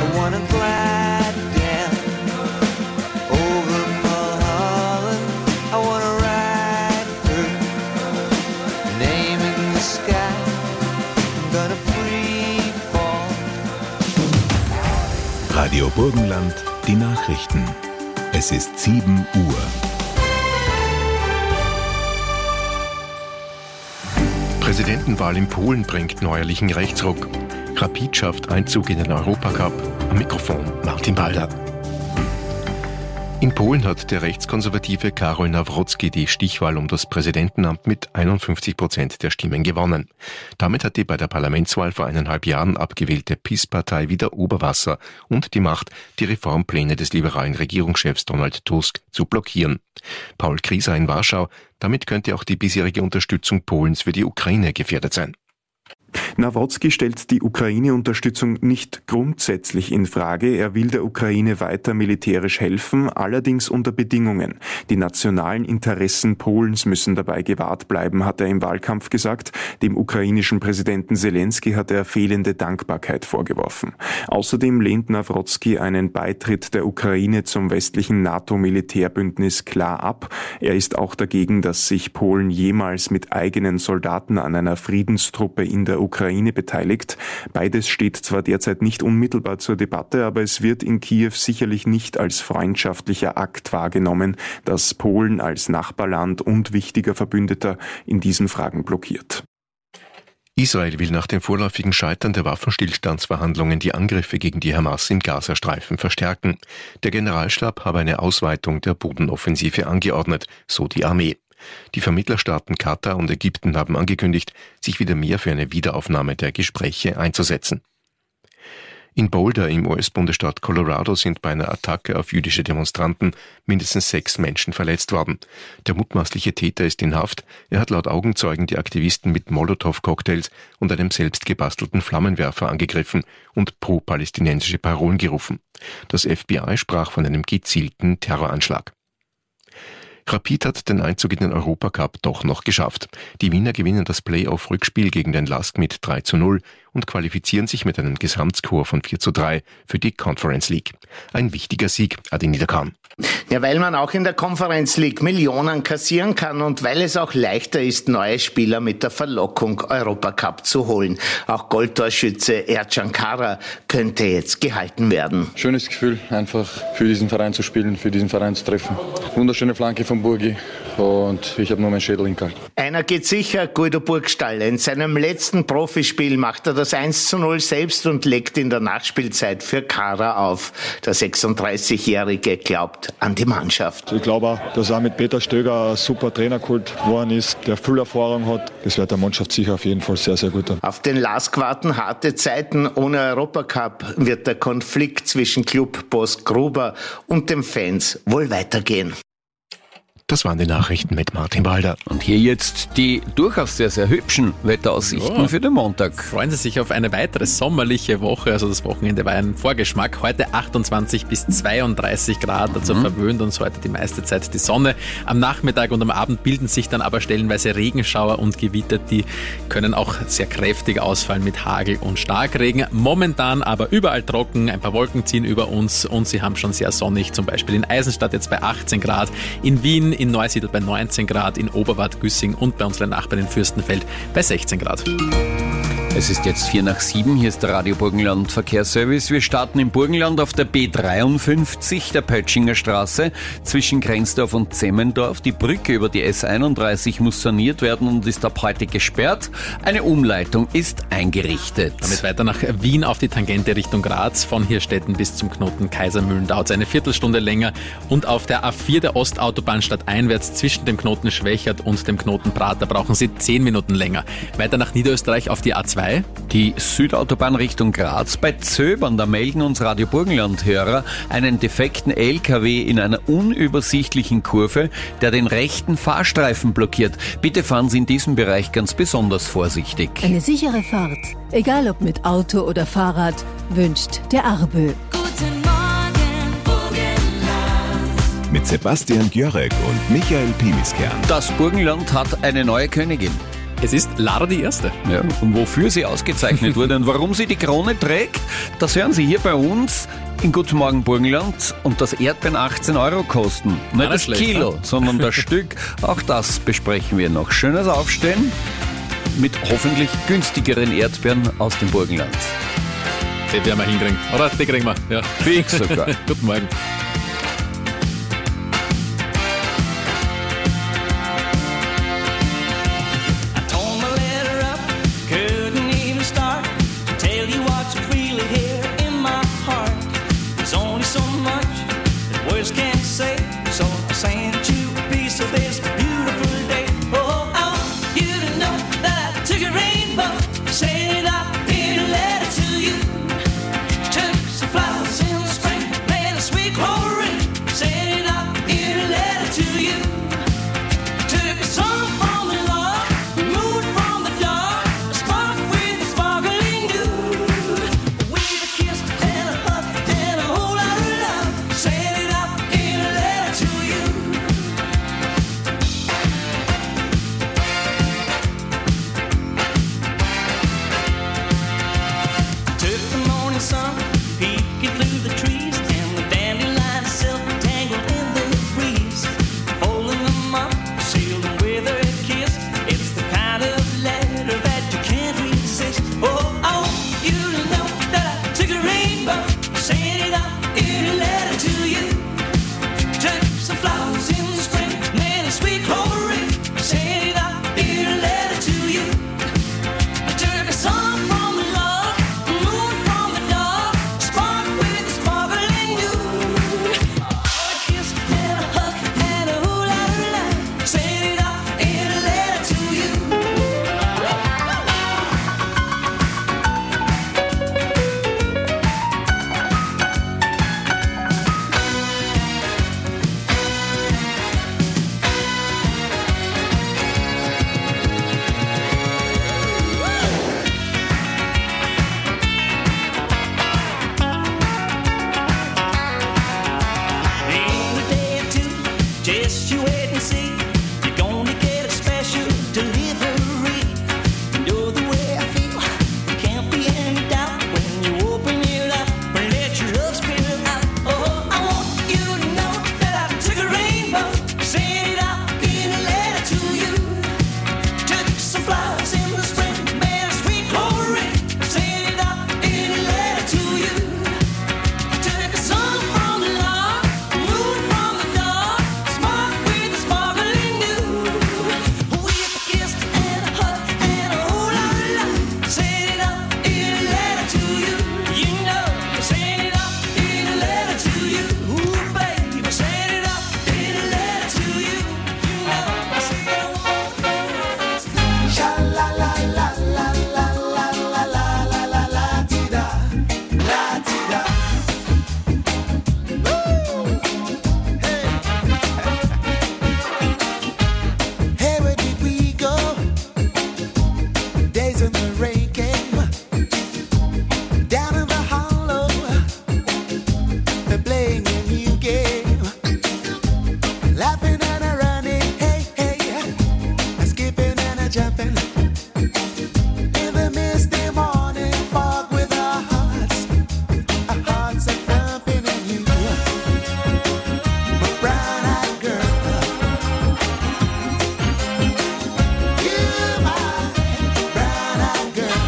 I wanna glide down over Mulholland. I wanna ride through, name in the sky. I'm gonna free fall. Radio Burgenland, die Nachrichten. Es ist 7 Uhr. Präsidentenwahl in Polen bringt neuerlichen Rechtsruck. Rapid schafft Einzug in den Europacup. Am Mikrofon Martin Balder. In Polen hat der rechtskonservative Karol Nawrocki die Stichwahl um das Präsidentenamt mit 51% der Stimmen gewonnen. Damit hat die bei der Parlamentswahl vor 1,5 Jahren abgewählte PiS-Partei wieder Oberwasser und die Macht, die Reformpläne des liberalen Regierungschefs Donald Tusk zu blockieren. Paul Krieser in Warschau: Damit könnte auch die bisherige Unterstützung Polens für die Ukraine gefährdet sein. Nawrocki stellt die Ukraine-Unterstützung nicht grundsätzlich in Frage. Er will der Ukraine weiter militärisch helfen, allerdings unter Bedingungen. Die nationalen Interessen Polens müssen dabei gewahrt bleiben, hat er im Wahlkampf gesagt. Dem ukrainischen Präsidenten Zelensky hat er fehlende Dankbarkeit vorgeworfen. Außerdem lehnt Nawrocki einen Beitritt der Ukraine zum westlichen NATO-Militärbündnis klar ab. Er ist auch dagegen, dass sich Polen jemals mit eigenen Soldaten an einer Friedenstruppe in der Ukraine beteiligt. Beides steht zwar derzeit nicht unmittelbar zur Debatte, aber es wird in Kiew sicherlich nicht als freundschaftlicher Akt wahrgenommen, dass Polen als Nachbarland und wichtiger Verbündeter in diesen Fragen blockiert. Israel will nach dem vorläufigen Scheitern der Waffenstillstandsverhandlungen die Angriffe gegen die Hamas im Gazastreifen verstärken. Der Generalstab habe eine Ausweitung der Bodenoffensive angeordnet, so die Armee. Die Vermittlerstaaten Katar und Ägypten haben angekündigt, sich wieder mehr für eine Wiederaufnahme der Gespräche einzusetzen. In Boulder im US-Bundesstaat Colorado sind bei einer Attacke auf jüdische Demonstranten mindestens 6 Menschen verletzt worden. Der mutmaßliche Täter ist in Haft. Er hat laut Augenzeugen die Aktivisten mit Molotow-Cocktails und einem selbst gebastelten Flammenwerfer angegriffen und pro-palästinensische Parolen gerufen. Das FBI sprach von einem gezielten Terroranschlag. Rapid hat den Einzug in den Europacup doch noch geschafft. Die Wiener gewinnen das Playoff-Rückspiel gegen den LASK mit 3:0 und qualifizieren sich mit einem Gesamtscore von 4:3 für die Conference League. Ein wichtiger Sieg, Adi Niederkorn. Ja, weil man auch in der Conference League Millionen kassieren kann und weil es auch leichter ist, neue Spieler mit der Verlockung Europacup zu holen. Auch Goldtorschütze Ercan Kara könnte jetzt gehalten werden. Schönes Gefühl, einfach für diesen Verein zu spielen, für diesen Verein zu treffen. Wunderschöne Flanke von Burgi und ich habe nur meinen Schädel hingehalten. Einer geht sicher, Guido Burgstall. In seinem letzten Profispiel macht er das 1:0 selbst und legt in der Nachspielzeit für Kara auf. Der 36-Jährige glaubt an die Mannschaft. Ich glaube auch, dass auch mit Peter Stöger ein super Trainer geholt worden ist, der viel Erfahrung hat. Das wird der Mannschaft sicher auf jeden Fall sehr, sehr gut tun. Auf den LASK warten harte Zeiten. Ohne Europacup wird der Konflikt zwischen Clubboss Gruber und den Fans wohl weitergehen. Das waren die Nachrichten mit Martin Balder. Und hier jetzt die durchaus sehr, sehr hübschen Wetteraussichten für den Montag. Freuen Sie sich auf eine weitere sommerliche Woche. Also das Wochenende war ein Vorgeschmack. Heute 28 bis 32 Grad, dazu verwöhnt uns heute die meiste Zeit die Sonne. Am Nachmittag und am Abend bilden sich dann aber stellenweise Regenschauer und Gewitter. Die können auch sehr kräftig ausfallen mit Hagel und Starkregen. Momentan aber überall trocken, ein paar Wolken ziehen über uns und sie haben schon sehr sonnig. Zum Beispiel in Eisenstadt jetzt bei 18 Grad, in Wien, in Neusiedl bei 19 Grad, in Oberwart, Güssing und bei unseren Nachbarn in Fürstenfeld bei 16 Grad. Es ist jetzt 6:04, hier ist der Radio Burgenland Verkehrsservice. Wir starten im Burgenland auf der B53, der Pötschinger Straße, zwischen Grenzdorf und Zemmendorf. Die Brücke über die S31 muss saniert werden und ist ab heute gesperrt. Eine Umleitung ist eingerichtet. Damit weiter nach Wien auf die Tangente Richtung Graz. Von Hirstetten bis zum Knoten Kaisermühlen dauert es eine Viertelstunde länger. Und auf der A4 der Ostautobahn stadteinwärts zwischen dem Knoten Schwächert und dem Knoten Prater brauchen Sie 10 Minuten länger. Weiter nach Niederösterreich auf die A2. Die Südautobahn Richtung Graz. Bei Zöbern, da melden uns Radio Burgenland-Hörer einen defekten LKW in einer unübersichtlichen Kurve, der den rechten Fahrstreifen blockiert. Bitte fahren Sie in diesem Bereich ganz besonders vorsichtig. Eine sichere Fahrt, egal ob mit Auto oder Fahrrad, wünscht der ARBÖ. Guten Morgen, Burgenland. Mit Sebastian Gjörek und Michael Pimiskern. Das Burgenland hat eine neue Königin. Es ist Lara die Erste. Ja, und wofür sie ausgezeichnet wurde und warum sie die Krone trägt, das hören Sie hier bei uns in Guten Morgen Burgenland. Und das Erdbeeren 18 € kosten. Nicht das schlecht, Kilo, ne? sondern das Stück. Auch das besprechen wir noch. Schönes Aufstehen mit hoffentlich günstigeren Erdbeeren aus dem Burgenland. Die werden wir hinkriegen. Oder? Die kriegen wir. Ja. Fix sogar. Guten Morgen. Torn my letter up, couldn't even start to tell you what's really here in my heart. There's only so much that words can't say, so I sent you a piece of this beautiful day. Oh, I want you to know that I took a rainbow, set it up in a letter to you. Took some flowers in the spring, made a sweet clover ring, set it up in a letter to you. Took a song from the Lord, moon from the dark, a spark with a sparkling dew. With a kiss and a hug and a whole lot of love, set it up in a letter to you. Took the morning sun, peeking through the trees, and the dandelion silk tangled in the breeze. Folding them up, sealed them with a kiss. It's the kind of letter that you can't resist. Oh, I want you to know that I took a rainbow, sent it up in a letter to you. Took some flowers in the spring, made a sweet clover ring, sent it up in a letter to you. I took a song from the Lord, a moon from the dark, a spark with a sparkling dew. A kiss and a hug and a whole lot of love, sent it up in a letter to you. In a day or two, just you wait and see. You're gonna get a special delivery. You know the way I feel. There can't be any doubt when you open it up and let your love spill out. Oh, I want you to know that I took a rainbow, sent it out in a letter to you. Took some flowers in the spring, made a sweet clover ring, sent it out in a letter to you. Took a song from the Lord, a moon from the dark, spark with a sparkling dew. With a kiss and a hug and a whole lot of love, sent it up in a letter to you. You know, sent it up in a letter to you. Ooh, baby, sent it up in a letter to you. You know, I said I want you. Sha la la la la la la la la la la la ti da, la ti da. Hey, where did we go? Days when the rain came down in the hollow. They're playing a new game, laughing and a running. Hey, hey, a skipping and a jumping in the misty morning fog with our hearts are thumping in you. My brown-eyed girl, you my brown-eyed girl.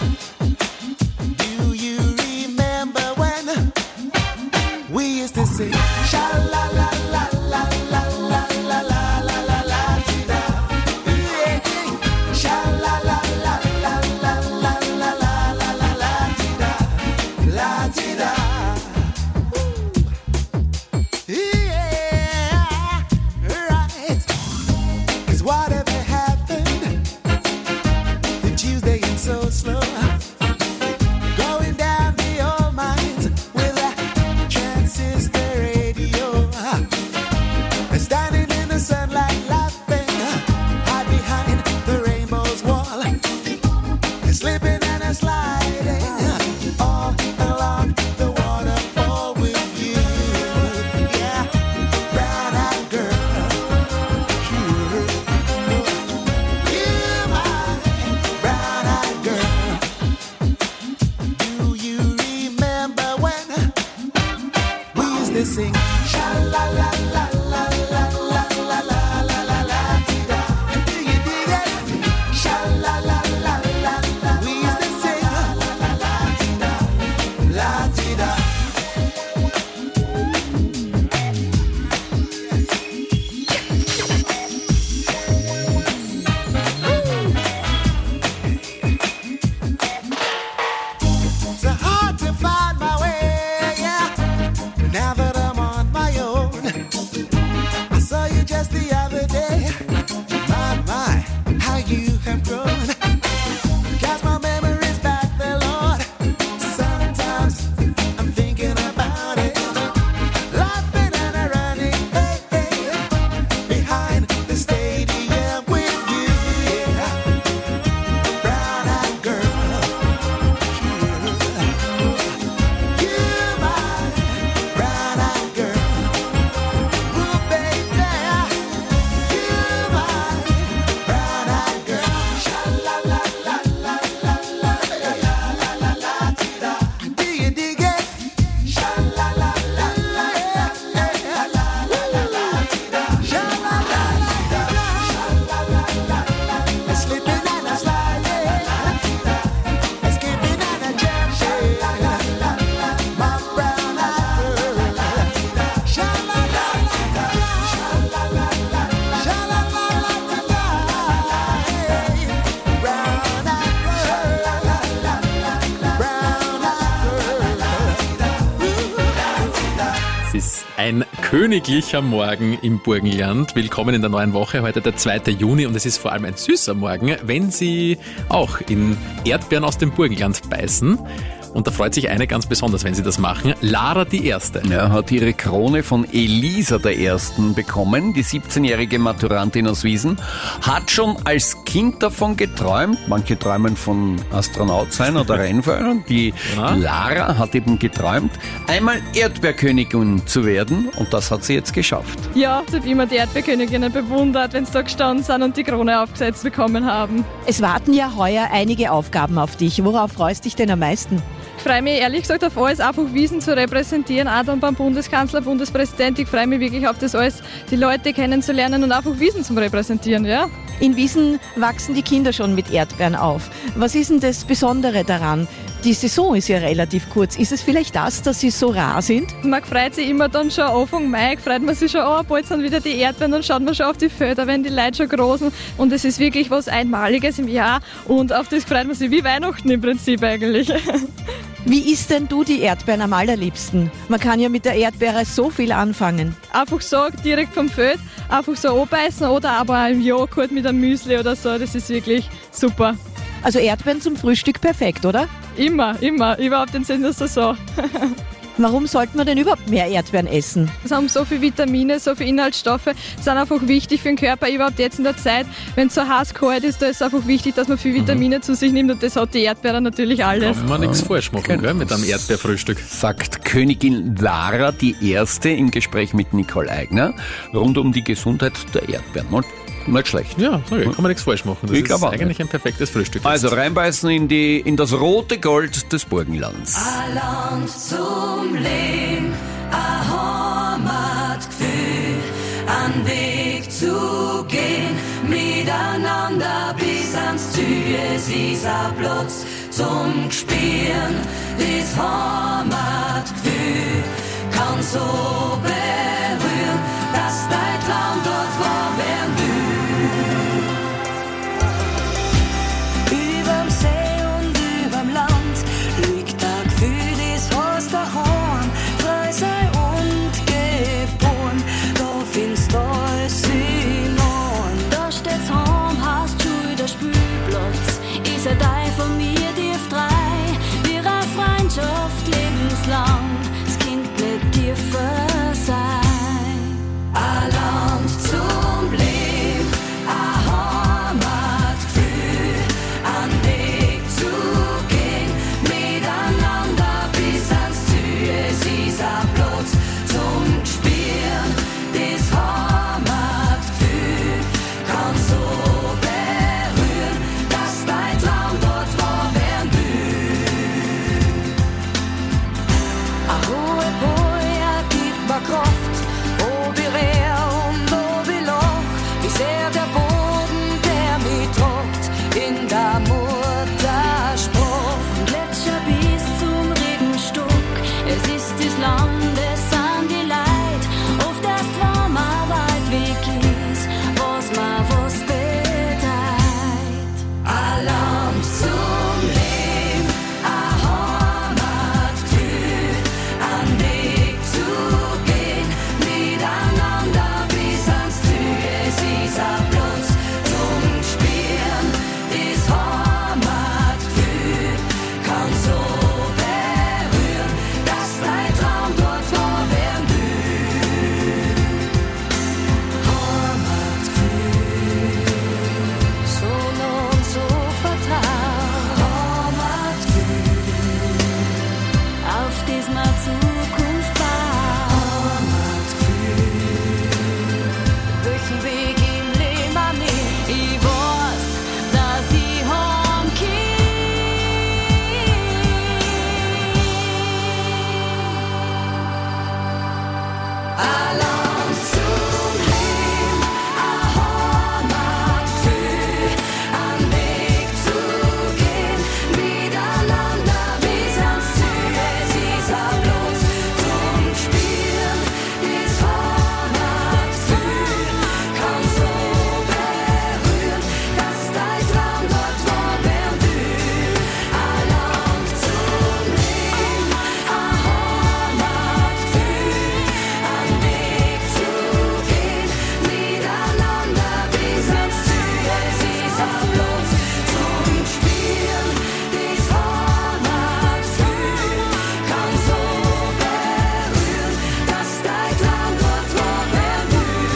Do you remember when we used to sing sha la la la la la la la la la la la ti da? Yeah, sha la la la la la la la la la la la ti da, la ti da. Yeah, right. 'Cause whatever happened to Tuesday and so slow, going down the old mines with a transistor radio, standing in the sunlight laughing, hide behind the rainbow's wall, slipping and a sliding all along the water. they sing. Sha la la la la la la la la la la la da. Do you dig it? Sha la la la la la. We used to sing la la la la da, la da. It's hard to find my way, yeah. Now that I'm on my own, I saw you just the other day. My, how you have grown. Cast my memories back there, Lord. Sometimes I'm thinking about it. Laughing and running, hey, hey, behind the stadium with you, yeah. Brown-eyed girl. You're my brown-eyed girl. Ooh, baby, you're my brown-eyed girl. Sha-la-la-la-la-la-la-la-la-la-la-la-la-la. Do you dig it? Sha-la-la-la-la-la-la-la-la-la-la-la. Sha-la-la-la-la-la-la-la-la-la. Slipping and a sliding, skipping and a jumping. My brown-eyed girl. Sha-la-la-la-la, sha-la-la-la-la, sha-la-la-la-la, brown-eyed girl. Es ist ein königlicher Morgen im Burgenland. Willkommen in der neuen Woche. Heute der 2. Juni und es ist vor allem ein süßer Morgen, wenn Sie auch in Erdbeeren aus dem Burgenland beißen. Und da freut sich eine ganz besonders, wenn Sie das machen. Lara die Erste. Ja, hat ihre Krone von Elisa der Ersten bekommen. Die 17-jährige Maturantin aus Wiesen hat schon als Kind davon geträumt. Manche träumen von Astronaut sein oder Rennfahrer. Die Lara hat eben geträumt, einmal Erdbeerkönigin zu werden. Und das hat sie jetzt geschafft. Ja, ich habe immer die Erdbeerköniginnen bewundert, wenn sie da gestanden sind und die Krone aufgesetzt bekommen haben. Es warten ja heuer einige Aufgaben auf dich. Worauf freust du dich denn am meisten? Ich freue mich ehrlich gesagt auf alles, einfach Wiesen zu repräsentieren, auch dann beim Bundeskanzler, Bundespräsident. Ich freue mich wirklich auf das alles, die Leute kennenzulernen und einfach Wiesen zu repräsentieren, ja. In Wiesen wachsen die Kinder schon mit Erdbeeren auf. Was ist denn das Besondere daran? Die Saison ist ja relativ kurz. Ist es vielleicht das, dass sie so rar sind? Man freut sich immer dann schon Anfang Mai, freut man sich schon, bald sind wieder die Erdbeeren, dann schaut man schon auf die Felder, wenn die Leute schon großen. Und es ist wirklich was Einmaliges im Jahr und auf das freut man sich wie Weihnachten im Prinzip eigentlich. Wie isst denn du die Erdbeeren am allerliebsten? Man kann ja mit der Erdbeere so viel anfangen. Einfach so, direkt vom Feld, einfach so anbeißen oder aber im Joghurt mit einem Müsli oder so, das ist wirklich super. Also Erdbeeren zum Frühstück perfekt, oder? Immer, überhaupt in der Saison. Warum sollte man denn überhaupt mehr Erdbeeren essen? Es haben so viele Vitamine, so viele Inhaltsstoffe, sind einfach wichtig für den Körper, überhaupt jetzt in der Zeit, wenn es so heiß kalt ist, da ist es einfach wichtig, dass man viele Vitamine zu sich nimmt und das hat die Erdbeere natürlich alles. Kann man nichts falsch machen, gell, mit einem Erdbeerfrühstück. Sagt Königin Lara die Erste im Gespräch mit Nicole Eigner rund um die Gesundheit der Erdbeeren. Nicht schlecht. Ja, okay, kann man nichts falsch machen. Das ist eigentlich ein perfektes Frühstück. Jetzt. Also reinbeißen in das rote Gold des Burgenlands. Ein Land zum Leben, ein Heimatgefühl, einen Weg zu gehen, miteinander bis ans Ziel. Es ist ein Platz zum Spielen, das Heimatgefühl kann so berühren, dass dein Traum dort wahr werden will. Überm See und überm Land liegt ein Gefühl, das heißt daheim, frei sein und geboren, da findest du alles in Ohren. Da steht's heim, heißt Schule, der Spielplatz, ist ein Teil von mir, tief frei, wir eine Freundschaft lebenslang, das Kind nicht tiefer sein. Ein Land zum Leben, ein Heimatgefühl, einen Weg zu gehen, miteinander bis ans Ziel. Es ist ein Platz zum Spielen, das Heimatgefühl kann so berühren, dass dein Traum dort wahr werden will. Ein hoher Boy, ein Es ist das Land, es sind die Leid, oft erst wenn man weit weg ist, was man was bedeutet. Ein Land zum Leben, ein Heimatgefühl, einen Weg zu gehen, miteinander bis ans Ziel. Es ist ein Platz zum Spielen, das Heimatgefühl kann so berühren, dass dein Traum dort wahr werden will. Heimatgefühl, so nah und so vertraut. Heimatgefühl, auf das man Zukunft baut. Heimatgefühl, welchen Weg im Leben man nimmt, ich weiß, dass ich heimkomme. Ein Land zum Leben, ein Heimatgefühl, einen Weg zu gehen, miteinander bis ans Ziel. Es ist ein Platz zum Spielen, das Heimatgefühl kann so berühren, dass dein Traum dort wahr werden will. Ein Land zum Leben, ein Heimatgefühl, einen Weg zu gehen, miteinander bis ans Ziel. Es ist ein Platz zum Spielen, das Heimatgefühl kann so berühren, dass dein Traum dort wahr werden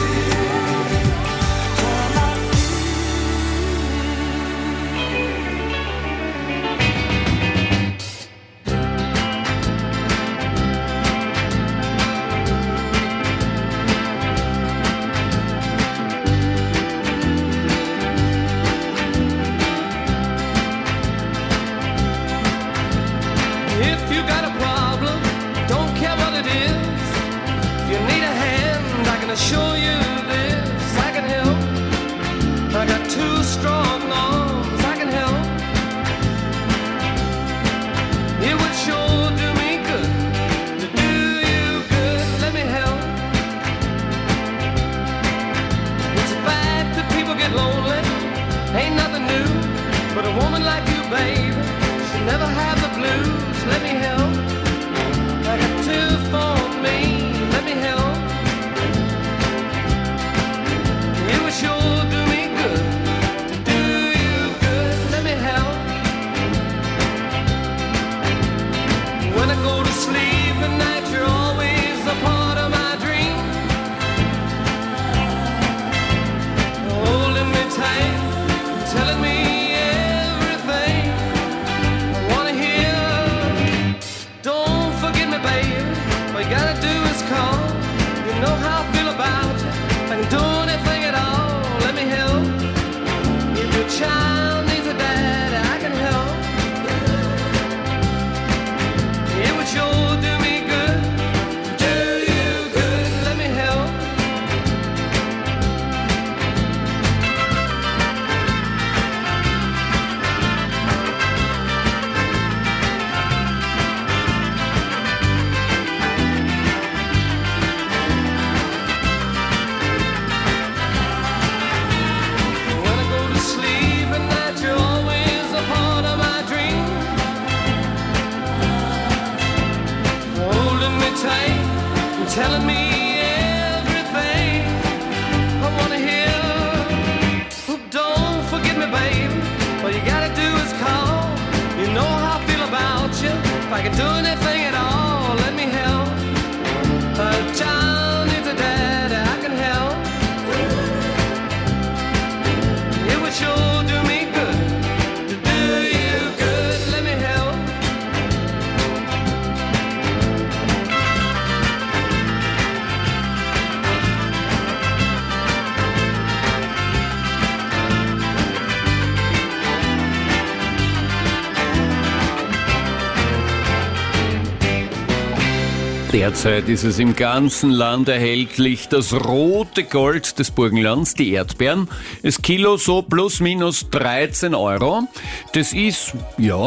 If you got a problem, don't care what it is. If you need a hand, I can assure you this. I can help. I got two strong arms. I can help. It would sure do me good to do you good. Let me help. It's bad that people get lonely. Ain't nothing new, but a woman like you, baby, should never have the blues. Let me help. I got two for me. Let me help. It would sure do me good to do you good. Let me help. When I go to sleep at night, you're always a part of my dream. Holding me tight, telling me everything I wanna hear. Don't forget me, baby. All you gotta do is call. You know how I feel about you. I can do anything at all. Let me help. If your child needs a dad, I can help. It would sure do me good. Do you good. Let me help. When I go to sleep at night, you're always a part of my dream. Holding me tight and telling me everything I wanna hear. Don't forget me, baby. All you gotta do is call. You know how I feel about you. If I can do anything at all, let me help. A child needs a dad, I can help. It would sure do me good to do you good. Let me help. Derzeit ist es im ganzen Land erhältlich, das rote Gold des Burgenlands, die Erdbeeren. Das Kilo so plus minus 13 Euro. Das ist, ja,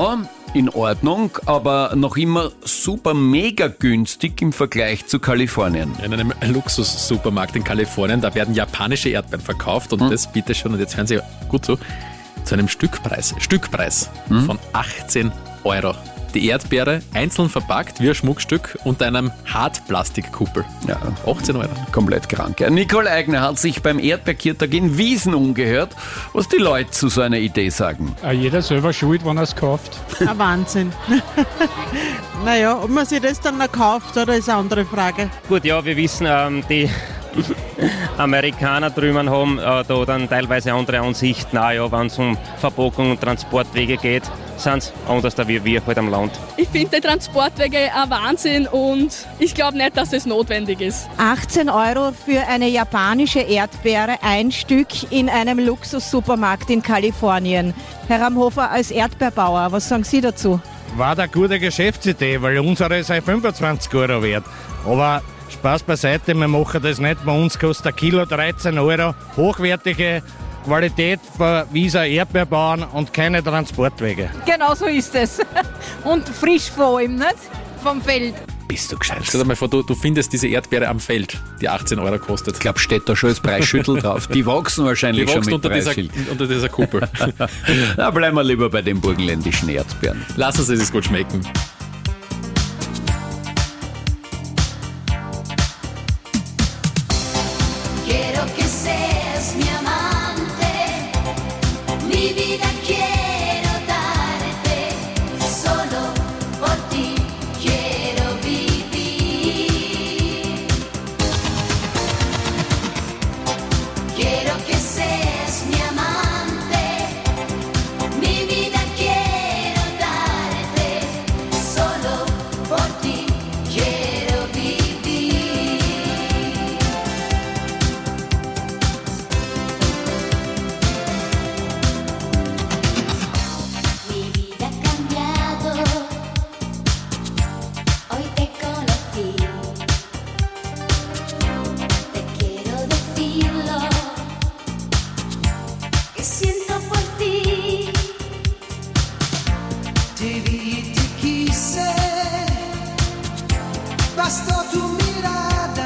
in Ordnung, aber noch immer super mega günstig im Vergleich zu Kalifornien. In einem Luxussupermarkt in Kalifornien, da werden japanische Erdbeeren verkauft und das bitte schon, und jetzt hören Sie gut zu einem Stückpreis von 18 Euro. Die Erdbeere einzeln verpackt wie ein Schmuckstück unter einem Hartplastikkuppel. Ja, 18 Euro. Komplett krank. Nicole Eigner hat sich beim Erdbeerkirtag in Wiesen umgehört, was die Leute zu so einer Idee sagen. Jeder selber schuld, wenn er es kauft. Ein Wahnsinn. Naja, ob man sich das dann noch kauft, oder ist eine andere Frage. Gut, ja, wir wissen, die Amerikaner drüben haben da dann teilweise andere Ansichten, wenn es um Verpackung und Transportwege geht, sind es anders da wie wir halt am Land. Ich finde die Transportwege ein Wahnsinn und ich glaube nicht, dass es notwendig ist. 18 Euro für eine japanische Erdbeere, ein Stück in einem Luxussupermarkt in Kalifornien. Herr Ramhofer, als Erdbeerbauer, was sagen Sie dazu? War eine gute Geschäftsidee, weil unsere ist 25 Euro wert. Aber Spaß beiseite, wir machen das nicht. Bei uns kostet ein Kilo 13 Euro. Hochwertige Qualität von Wieser Erdbeerbauern und keine Transportwege. Genau so ist es. Und frisch vor allem, nicht? Vom Feld. Bist du gescheit? Stell dir mal vor, du findest diese Erdbeere am Feld, die 18 Euro kostet. Ich glaube, steht da schon das Preisschüttel drauf. Die wachsen wahrscheinlich schon mit Preisschild. Unter dieser Kuppel. Na, bleiben wir lieber bei den burgenländischen Erdbeeren. Lassen Sie es gut schmecken. Quiero que seas mi amante, mi vida quiero darte, solo por ti quiero vivir. Quiero que seas mi amante, mi vida quiero darte, solo por ti quiero vivir. Mi vida ha cambiado, hoy te conocí. Te quiero decirlo, que siento por ti. Te vi y te quise, bastó tu mirada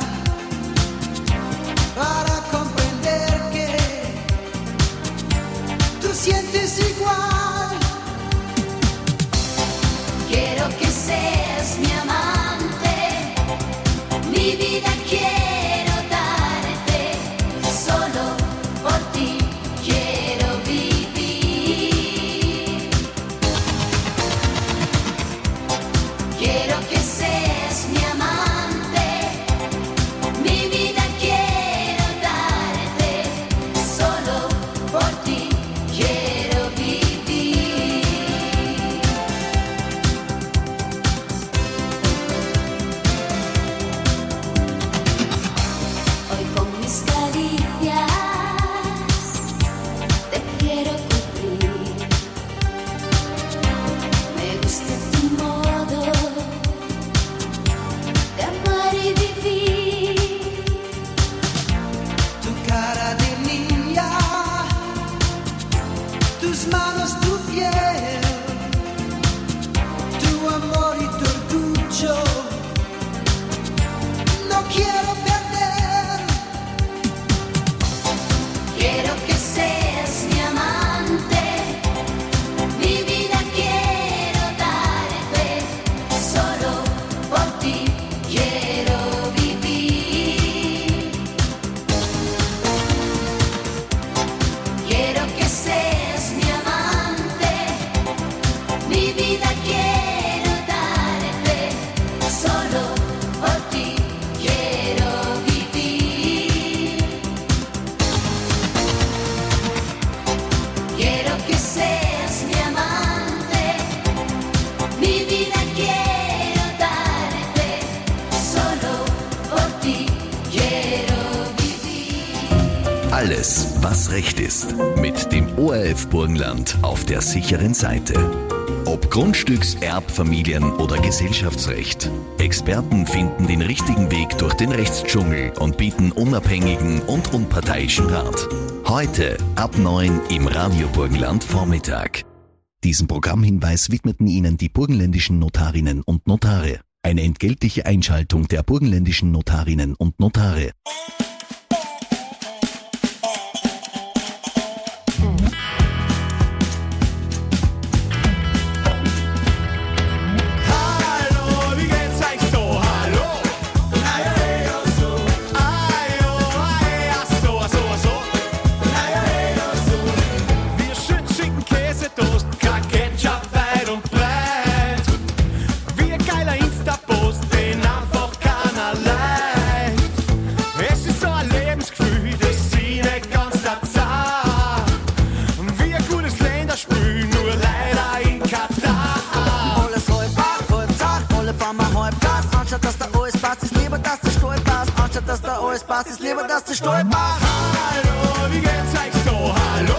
para comprender que tú sientes igual. Quiero que seas mi amante, mi vida quiero darte, solo por ti quiero vivir. Quiero que seas mi amante, mi vida quiero darte, solo por ti quiero vivir. Hoy con mis caricias te quiero cubrir. Me gusta tu modo de amar y vivir. Tu cara de niña, tus manos, tu piel, tu amor y tu orgullo. No quiero perder. Quiero que seas mi amante, mi vida quiero darte, solo por ti quiero vivir. Quiero que seas mi amante, mi vida quiero darte, solo por ti quiero vivir. Quiero que seas mi amante, mi vida quiero darte, solo por ti quiero vivir. Alles, was Recht ist. Mit dem ORF Burgenland auf der sicheren Seite. Ob Grundstücks-, Erbfamilien- oder Gesellschaftsrecht. Experten finden den richtigen Weg durch den Rechtsdschungel und bieten unabhängigen und unparteiischen Rat. Heute ab 9 im Radio Burgenland Vormittag. Diesen Programmhinweis widmeten Ihnen die burgenländischen Notarinnen und Notare. Eine entgeltliche Einschaltung der burgenländischen Notarinnen und Notare. Ist lieber, dass du stolperst. Hallo, wie geht's euch so? Hallo.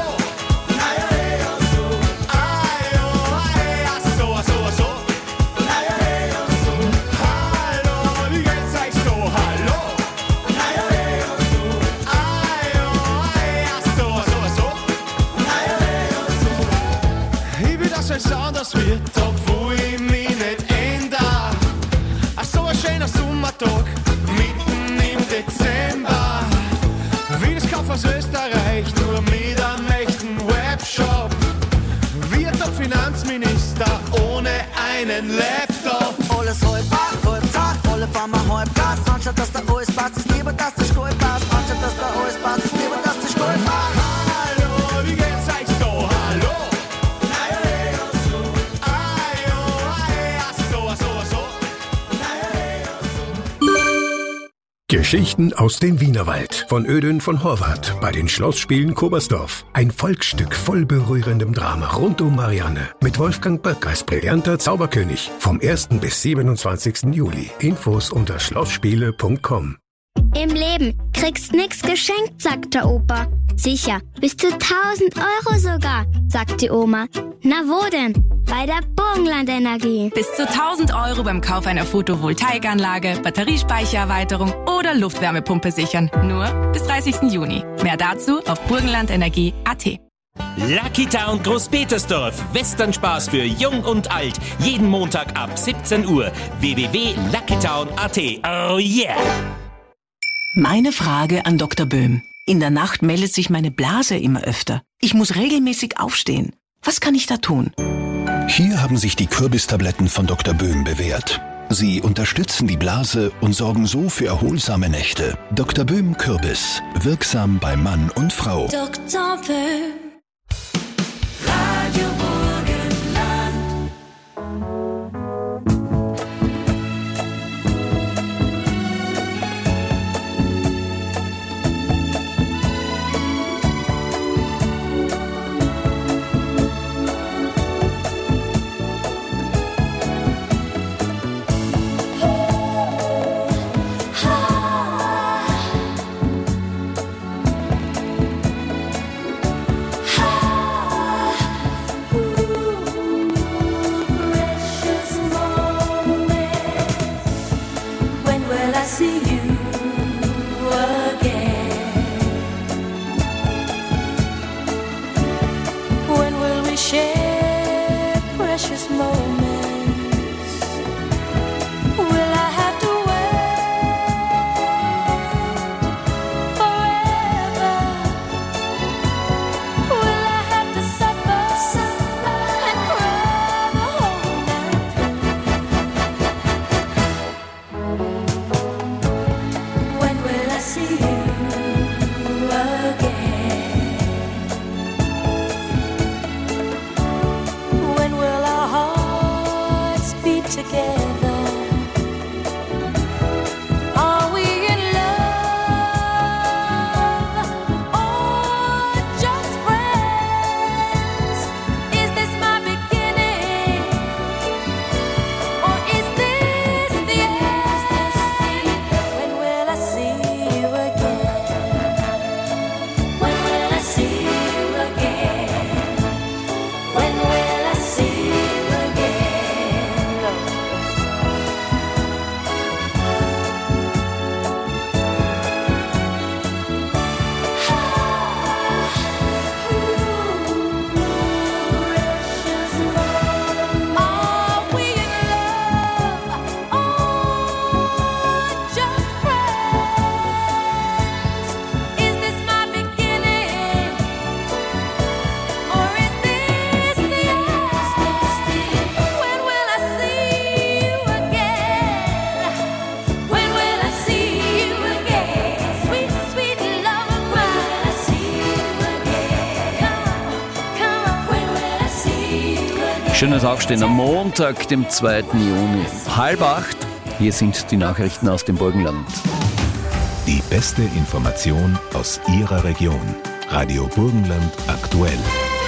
Ich will, dass es anders wird, doch wo ich mich nicht ändere. So ein schöner Sommertag mitten im Dezember. Wie das Kauf aus Österreich, nur mit einem echten Webshop. Wird der Finanzminister ohne einen Laptop. Alles halb Tag, alle fahren wir halb Gas. Anstatt dass da alles passt, ist lieber, dass du stolperst. Anstatt dass da alles passt, ist lieber, dass du stolperst. Hallo, wie geht's euch so? Hallo. Geschichten aus dem Wienerwald von Ödön von Horvath bei den Schlossspielen Kobersdorf. Ein Volksstück voll berührendem Drama rund um Marianne mit Wolfgang Böck als brillanter Zauberkönig vom 1. bis 27. Juli. Infos unter schlossspiele.com. Im Leben kriegst nix geschenkt, sagt der Opa. Sicher, bis zu 1000 Euro sogar, sagt die Oma. Na wo denn? Bei der Burgenland Energie. Bis zu 1000 Euro beim Kauf einer Photovoltaikanlage, Batteriespeichererweiterung oder Luftwärmepumpe sichern. Nur bis 30. Juni. Mehr dazu auf burgenlandenergie.at. Lucky Town Großpetersdorf. Westernspaß für Jung und Alt. Jeden Montag ab 17 Uhr. www.luckytown.at. Oh yeah! Meine Frage an Dr. Böhm. In der Nacht meldet sich meine Blase immer öfter. Ich muss regelmäßig aufstehen. Was kann ich da tun? Hier haben sich die Kürbistabletten von Dr. Böhm bewährt. Sie unterstützen die Blase und sorgen so für erholsame Nächte. Dr. Böhm Kürbis. Wirksam bei Mann und Frau. Dr. Böhm. Radio Schönes Aufstehen am Montag, dem 2. Juni. 7:30. Hier sind die Nachrichten aus dem Burgenland. Die beste Information aus Ihrer Region. Radio Burgenland aktuell.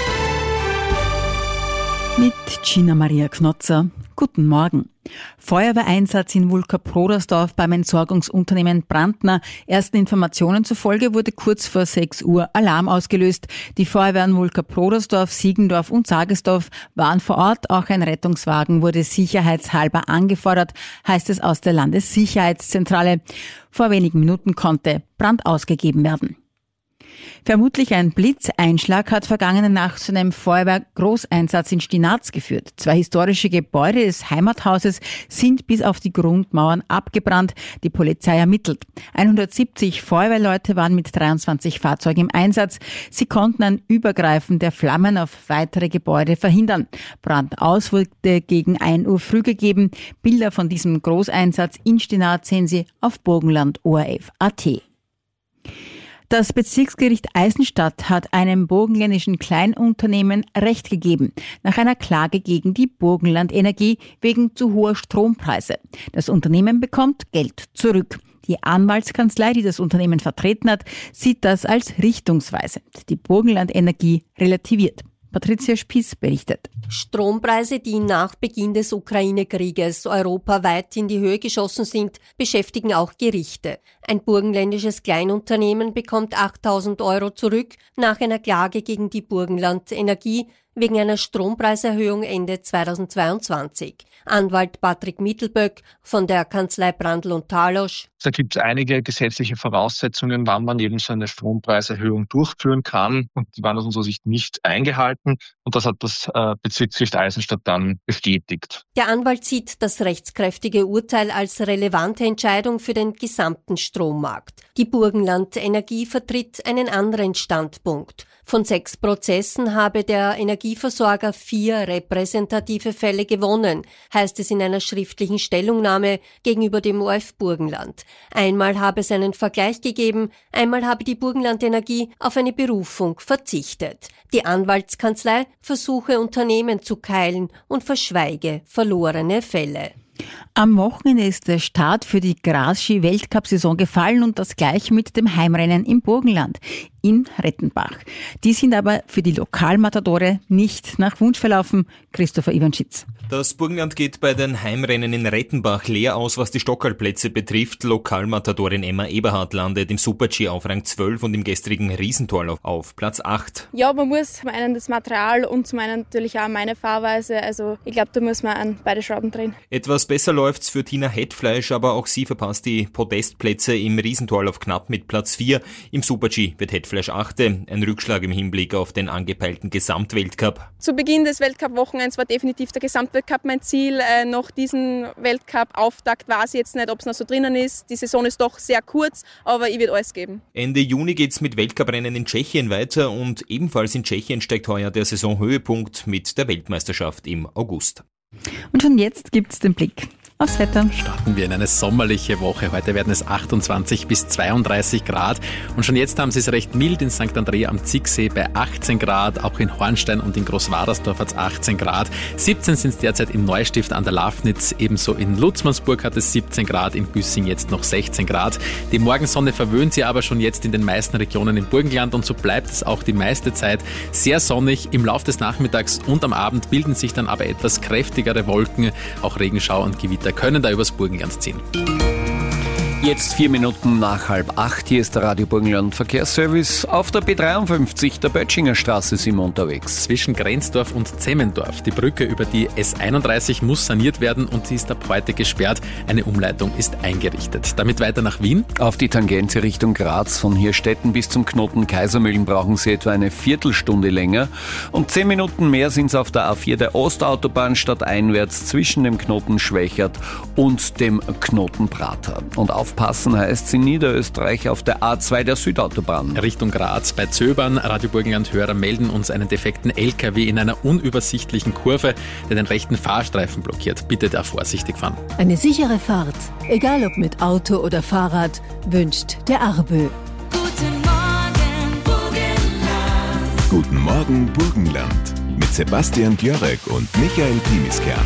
Mit Gina Maria Knotzer. Guten Morgen. Feuerwehreinsatz in Wulka-Prodersdorf beim Entsorgungsunternehmen Brandner. Ersten Informationen zufolge wurde kurz vor 6 Uhr Alarm ausgelöst. Die Feuerwehren Wulka-Prodersdorf, Siegendorf und Sagesdorf waren vor Ort. Auch ein Rettungswagen wurde sicherheitshalber angefordert, heißt es aus der Landessicherheitszentrale. Vor wenigen Minuten konnte Brand ausgegeben werden. Vermutlich ein Blitzeinschlag hat vergangene Nacht zu einem Feuerwehr-Großeinsatz in Stinaz geführt. 2 historische Gebäude des Heimathauses sind bis auf die Grundmauern abgebrannt. Die Polizei ermittelt. 170 Feuerwehrleute waren mit 23 Fahrzeugen im Einsatz. Sie konnten ein Übergreifen der Flammen auf weitere Gebäude verhindern. Brandaus wurde gegen 1 Uhr früh gegeben. Bilder von diesem Großeinsatz in Stinaz sehen Sie auf burgenland.orf.at. Das Bezirksgericht Eisenstadt hat einem burgenländischen Kleinunternehmen Recht gegeben, nach einer Klage gegen die Burgenland Energie wegen zu hoher Strompreise. Das Unternehmen bekommt Geld zurück. Die Anwaltskanzlei, die das Unternehmen vertreten hat, sieht das als richtungsweisend. Die Burgenland Energie relativiert. Patricia Spies berichtet. Strompreise, die nach Beginn des Ukraine-Krieges europaweit in die Höhe geschossen sind, beschäftigen auch Gerichte. Ein burgenländisches Kleinunternehmen bekommt 8.000 € zurück nach einer Klage gegen die Burgenland Energie wegen einer Strompreiserhöhung Ende 2022. Anwalt Patrick Mittelböck von der Kanzlei Brandl und Talosch. Da gibt es einige gesetzliche Voraussetzungen, wann man eben so eine Strompreiserhöhung durchführen kann. Und die waren aus unserer Sicht nicht eingehalten. Und das hat das Bezirksgericht Eisenstadt dann bestätigt. Der Anwalt sieht das rechtskräftige Urteil als relevante Entscheidung für den gesamten Strommarkt. Die Burgenland Energie vertritt einen anderen Standpunkt. Von 6 Prozessen habe der Energieversorger 4 repräsentative Fälle gewonnen, heißt es in einer schriftlichen Stellungnahme gegenüber dem ORF Burgenland. Einmal habe es einen Vergleich gegeben, einmal habe die Burgenland Energie auf eine Berufung verzichtet. Die Anwaltskanzlei versuche Unternehmen zu keilen und verschweige verlorene Fälle. Am Wochenende ist der Start für die Gras-Ski-Weltcup-Saison gefallen und das gleich mit dem Heimrennen im Burgenland in Rettenbach. Die sind aber für die Lokalmatadore nicht nach Wunsch verlaufen. Christopher Iwanschitz. Das Burgenland geht bei den Heimrennen in Rettenbach leer aus, was die Stockerlplätze betrifft. Lokalmatadorin Emma Eberhardt landet im Super-G auf Rang 12 und im gestrigen Riesentorlauf auf Platz 8. Ja, man muss zum einen das Material und zum einen natürlich auch meine Fahrweise. Also ich glaube, da muss man an beide Schrauben drehen. Etwas besser läuft's für Tina Hetfleisch, aber auch sie verpasst die Podestplätze im Riesentorlauf knapp mit Platz 4. Im Super-G wird Hetfleisch 8. Ein Rückschlag im Hinblick auf den angepeilten Gesamtweltcup. Zu Beginn des Weltcup-Wochenends war definitiv der Gesamtweltcup mein Ziel. Nach diesem Weltcup-Auftakt weiß ich jetzt nicht, ob es noch so drinnen ist. Die Saison ist doch sehr kurz, aber ich werde alles geben. Ende Juni geht's mit Weltcuprennen in Tschechien weiter und ebenfalls in Tschechien steigt heuer der Saisonhöhepunkt mit der Weltmeisterschaft im August. Und schon jetzt gibt's den Blick aufs Wetter. Starten wir in eine sommerliche Woche. Heute werden es 28 bis 32 Grad. Und schon jetzt haben sie es recht mild in St. Andrea am Ziegsee bei 18 Grad. Auch in Hornstein und in Großwadersdorf hat es 18 Grad. 17 sind es derzeit in Neustift an der Lafnitz. Ebenso in Lutzmannsburg hat es 17 Grad. In Güssing jetzt noch 16 Grad. Die Morgensonne verwöhnt sie aber schon jetzt in den meisten Regionen im Burgenland. Und so bleibt es auch die meiste Zeit sehr sonnig. Im Laufe des Nachmittags und am Abend bilden sich dann aber etwas kräftigere Wolken. Auch Regenschauer und Gewitter können da übers Burgenland ziehen. Jetzt 4 Minuten nach 7:30. Hier ist der Radio Burgenland Verkehrsservice. Auf der B53 der Bötchinger Straße sind wir unterwegs. Zwischen Grenzdorf und Zemmendorf. Die Brücke über die S31 muss saniert werden und sie ist ab heute gesperrt. Eine Umleitung ist eingerichtet. Damit weiter nach Wien. Auf die Tangente Richtung Graz. Von Hirstetten bis zum Knoten Kaisermühlen brauchen Sie etwa eine Viertelstunde länger. Und 10 Minuten mehr sind es auf der A4 der Ostautobahn stadteinwärts zwischen dem Knoten Schwächert und dem Knoten Prater. Und aufpassen heißt es in Niederösterreich auf der A2 der Südautobahn. Richtung Graz bei Zöbern. Radio Burgenland-Hörer melden uns einen defekten LKW in einer unübersichtlichen Kurve, der den rechten Fahrstreifen blockiert. Bitte da vorsichtig fahren. Eine sichere Fahrt, egal ob mit Auto oder Fahrrad, wünscht der ARBÖ. Guten Morgen Burgenland. Mit mit Sebastian Björek und Michael Pimiskern.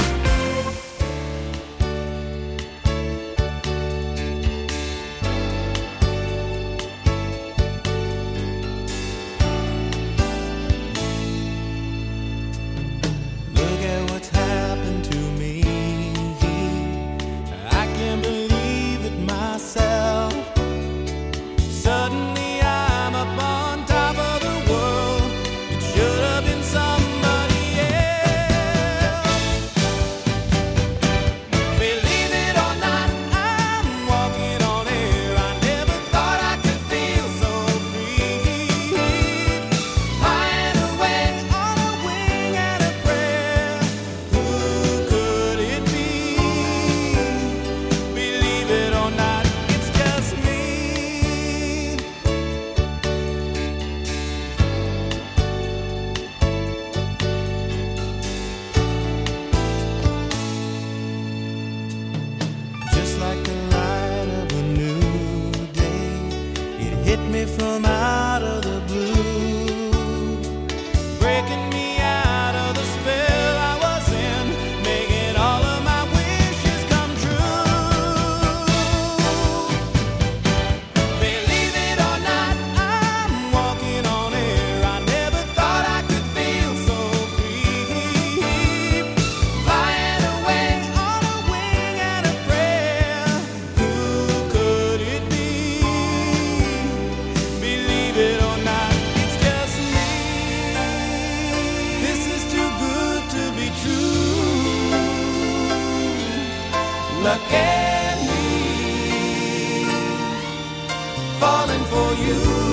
Look at me, falling for you.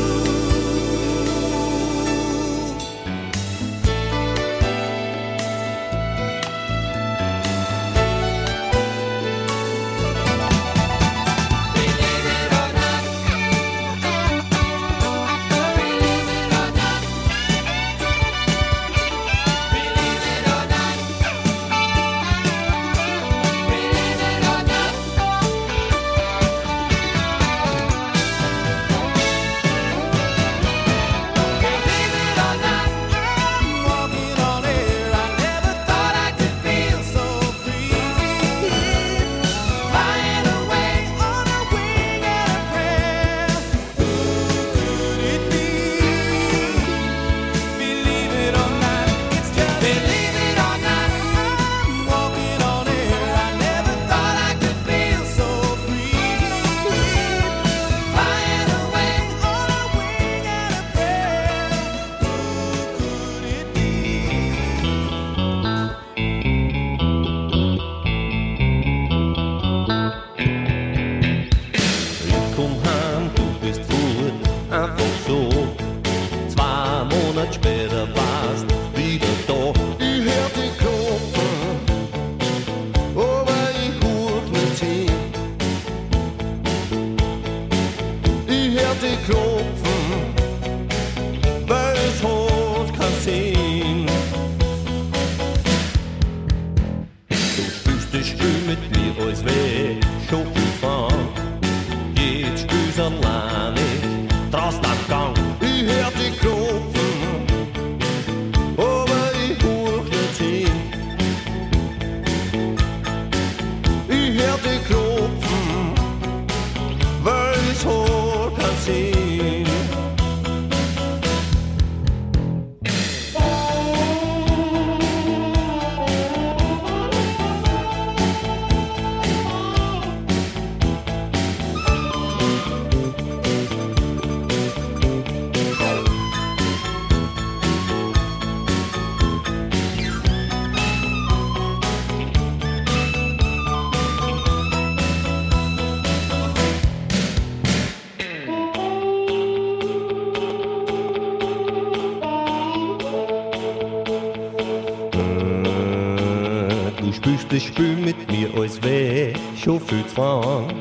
Das Spiel mit mir alles weh, schon viel zu lang.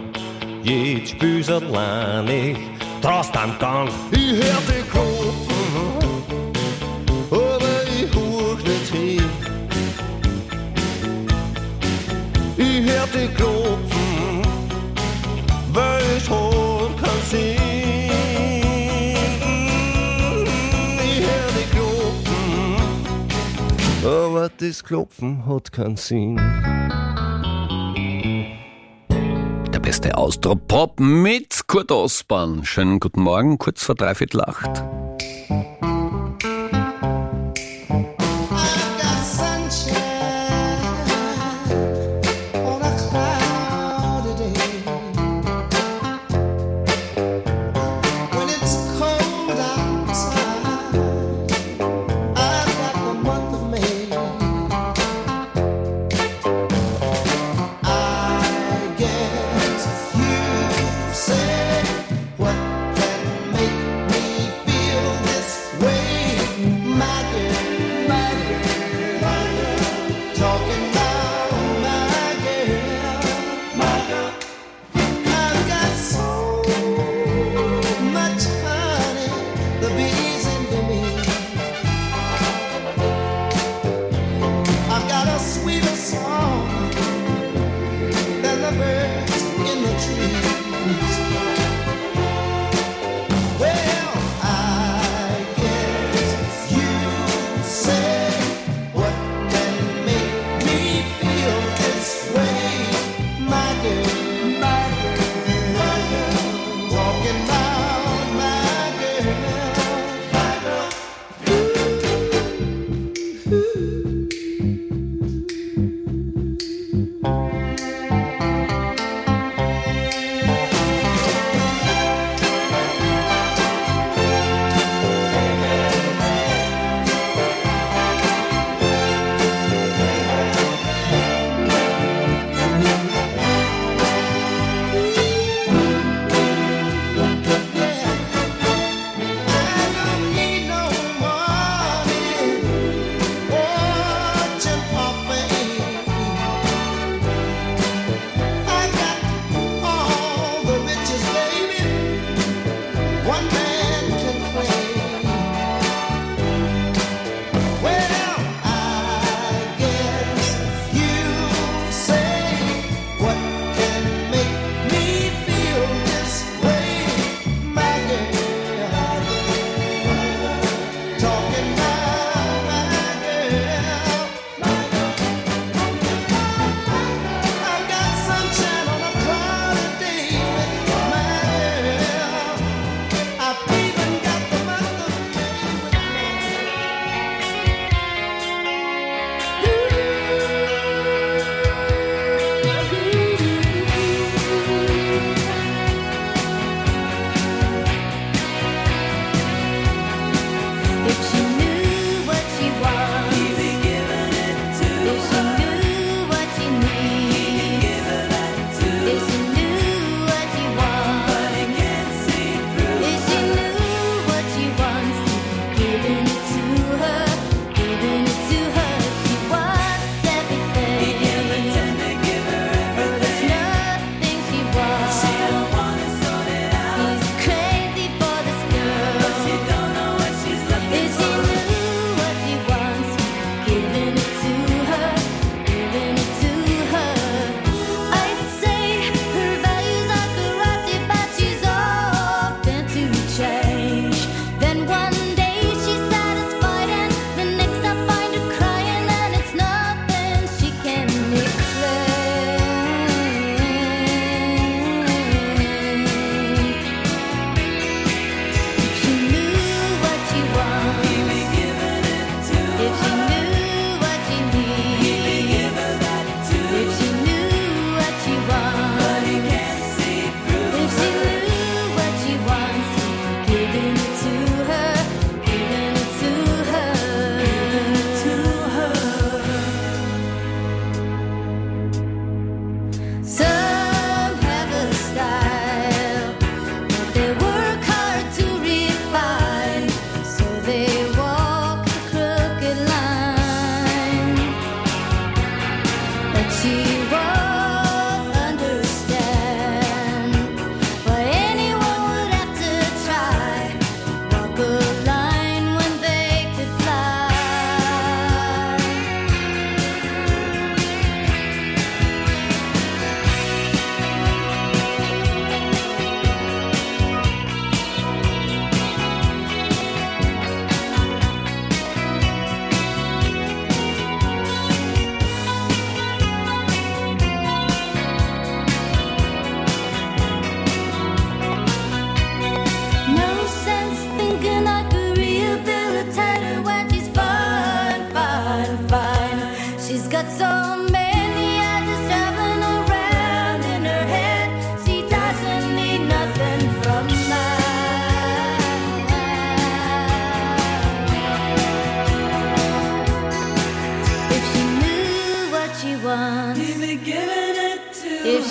Jetzt spiel's allein, ich traust am Gang. Ich hör dich klopfen, aber ich hoch nicht hin. Ich hör dich klopfen, weil es hat keinen Sinn. Ich hör dich klopfen, aber das Klopfen hat keinen Sinn. Der beste Austropop mit Kurt Osborn. Schönen guten Morgen, kurz vor 7:45. What can make me feel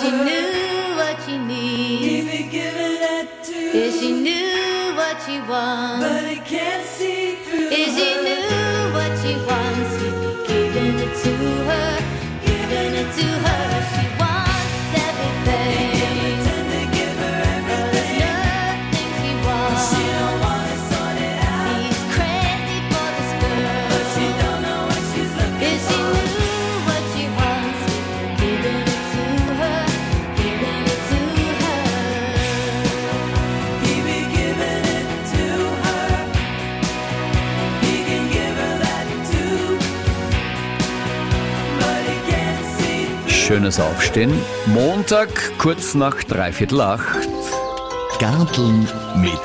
she knew what she needs. If she knew what she wants. But he can't see through. If she knew what she wants, he'd be giving it to her, giving it to her. She wants everything. Schönes Aufstehen. Montag, kurz nach 7:45. Garteln mit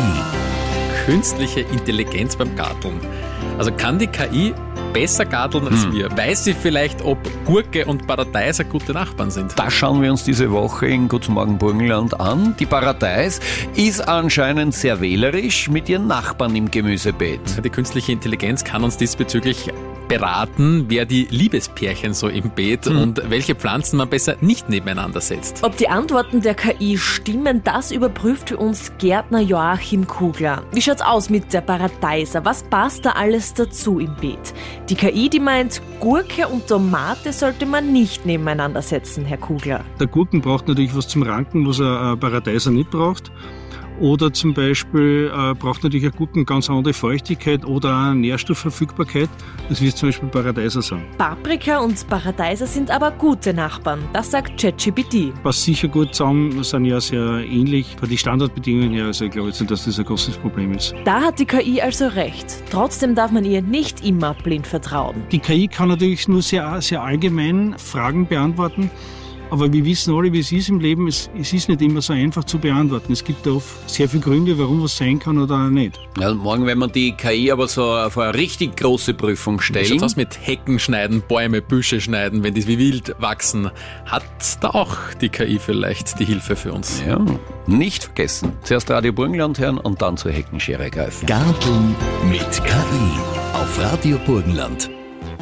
KI. Künstliche Intelligenz beim Garteln. Also kann die KI besser garteln als wir? Weiß sie vielleicht, ob Gurke und Paradeiser gute Nachbarn sind? Das schauen wir uns diese Woche in Guten Morgen Burgenland an. Die Paradeis ist anscheinend sehr wählerisch mit ihren Nachbarn im Gemüsebeet. Die künstliche Intelligenz kann uns diesbezüglich beraten, wer die Liebespärchen so im Beet und welche Pflanzen man besser nicht nebeneinander setzt. Ob die Antworten der KI stimmen, das überprüft für uns Gärtner Joachim Kugler. Wie schaut's aus mit der Paradeiser? Was passt da alles dazu im Beet? Die KI, die meint, Gurke und Tomate sollte man nicht nebeneinander setzen, Herr Kugler. Der Gurken braucht natürlich was zum Ranken, was ein Paradeiser nicht braucht. Oder zum Beispiel braucht natürlich ein Gurken ganz andere Feuchtigkeit oder auch Nährstoffverfügbarkeit. Das wird zum Beispiel Paradeiser sein. Paprika und Paradeiser sind aber gute Nachbarn. Das sagt ChatGPT. Passt sicher gut zusammen, sind ja sehr ähnlich von den Standardbedingungen her. Also ich glaube jetzt nicht, dass das ein großes Problem ist. Da hat die KI also recht. Trotzdem darf man ihr nicht immer blind vertrauen. Die KI kann natürlich nur sehr, sehr allgemein Fragen beantworten. Aber wir wissen alle, wie es ist im Leben. Es ist nicht immer so einfach zu beantworten. Es gibt oft sehr viele Gründe, warum was sein kann oder auch nicht. Ja, morgen werden wir die KI aber so auf eine richtig große Prüfung stellen. Wie schaut's aus mit Hecken schneiden, Bäume, Büsche schneiden, wenn die wie wild wachsen? Hat da auch die KI vielleicht die Hilfe für uns? Ja, nicht vergessen. Zuerst Radio Burgenland hören und dann zur Heckenschere greifen. Garteln mit KI auf Radio Burgenland.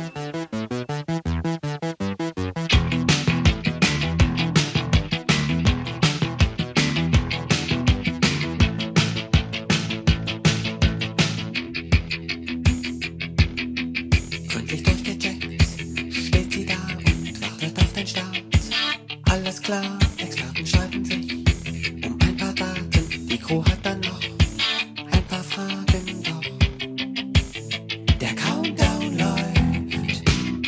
Alles klar, Experten streiten sich um ein paar Daten. Die Crew hat dann noch ein paar Fragen, doch der Countdown läuft.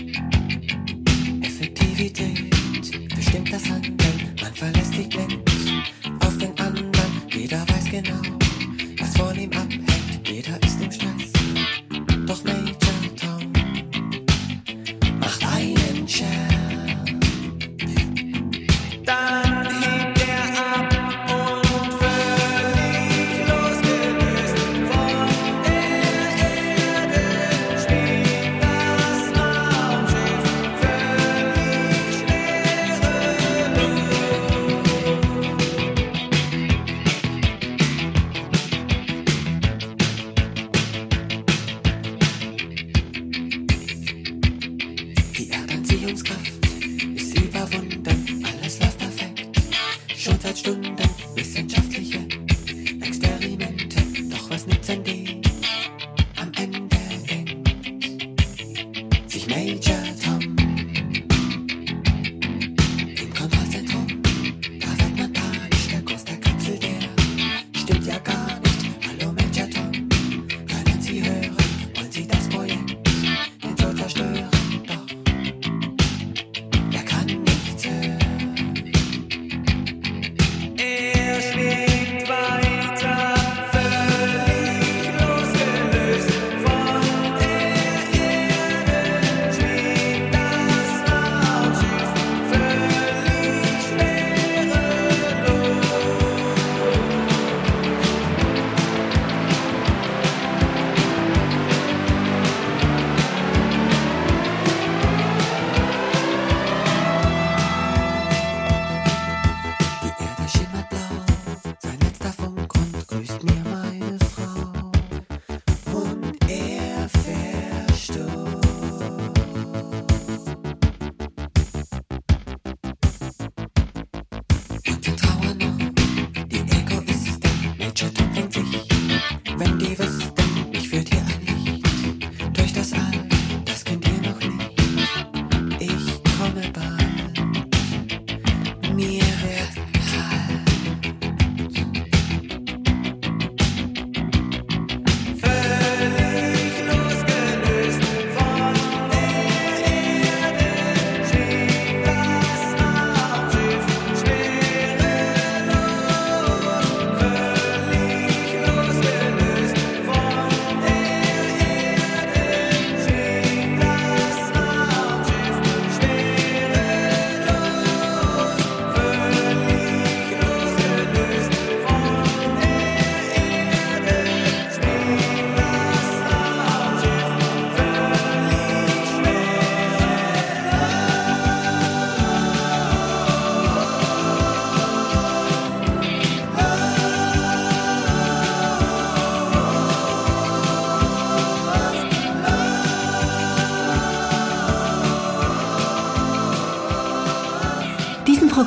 Effektivität bestimmt das Handeln. Man verlässt sich blind auf den anderen. Jeder weiß genau, was von ihm abhängt. Jeder ist im Stress. Doch Major Tom macht einen Scherz. Dann hebt er ab und völlig losgelöst von der Erde spielt das Raumschiff völlig schwerelos. Die Erdanziehungskraft ist überwunden, alles läuft perfekt, schon seit Stunden. Wissenschaftliche Experimente, doch was nützen die? Am Ende denkt sich Major Tom im Kontrollzentrum. Da wird man panisch, der Kurs der Kapsel, der stimmt ja gar nicht. Hallo Major Tom, können Sie hören? Wollen Sie das Projekt denn so zerstören? Er kann nichts hören. Er schwebt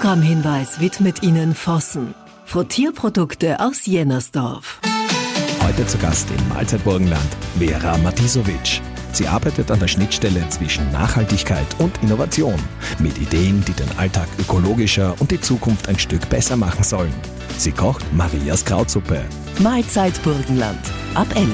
Programmhinweis widmet Ihnen Vossen. Frottierprodukte aus Jennersdorf. Heute zu Gast im Mahlzeitburgenland Vera Matisovic. Sie arbeitet an der Schnittstelle zwischen Nachhaltigkeit und Innovation mit Ideen, die den Alltag ökologischer und die Zukunft ein Stück besser machen sollen. Sie kocht Marias Krautsuppe. Mahlzeitburgenland ab 11.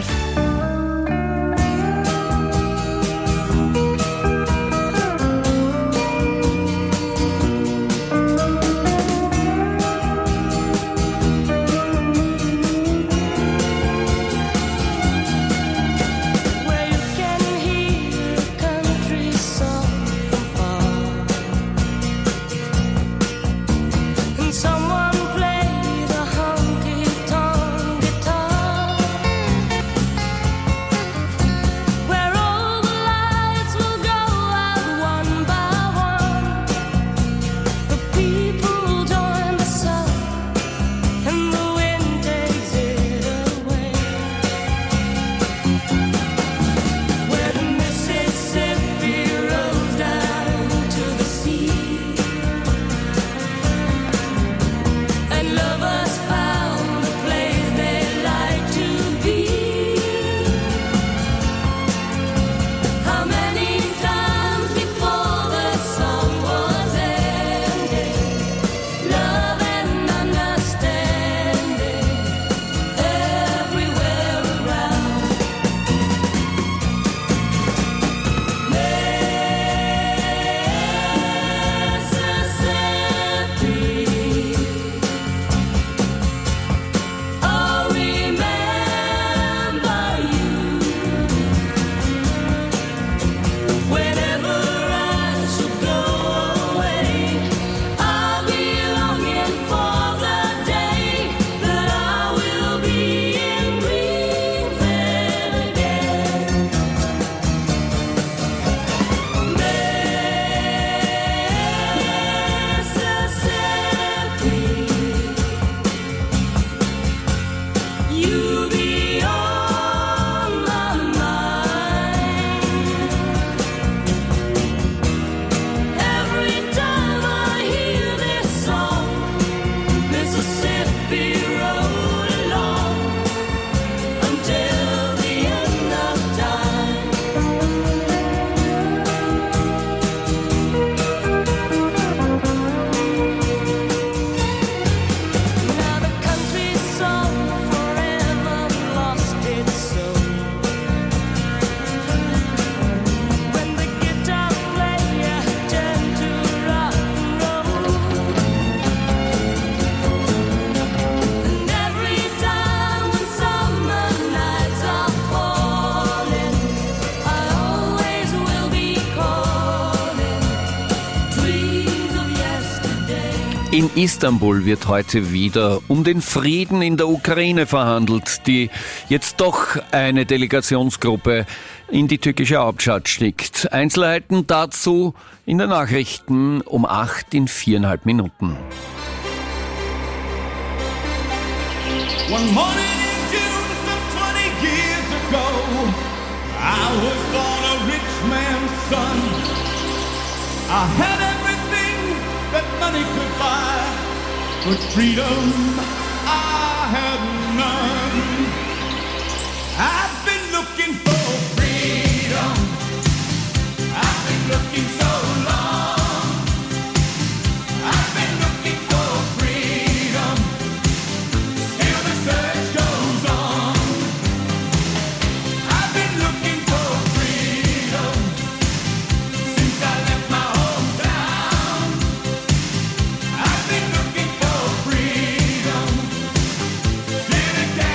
In Istanbul wird heute wieder um den Frieden in der Ukraine verhandelt, die jetzt doch eine Delegationsgruppe in die türkische Hauptstadt schickt. Einzelheiten dazu in den Nachrichten um 8 in 4,5 Minuten. One morning in June, some 20 years ago, I was born a rich man's son. I had everything that money could buy, but freedom I had none. I've been looking for freedom. I've been looking so long. I've been looking for freedom. Still the search goes on. I've been looking for freedom since I left my hometown. I've been looking for freedom till it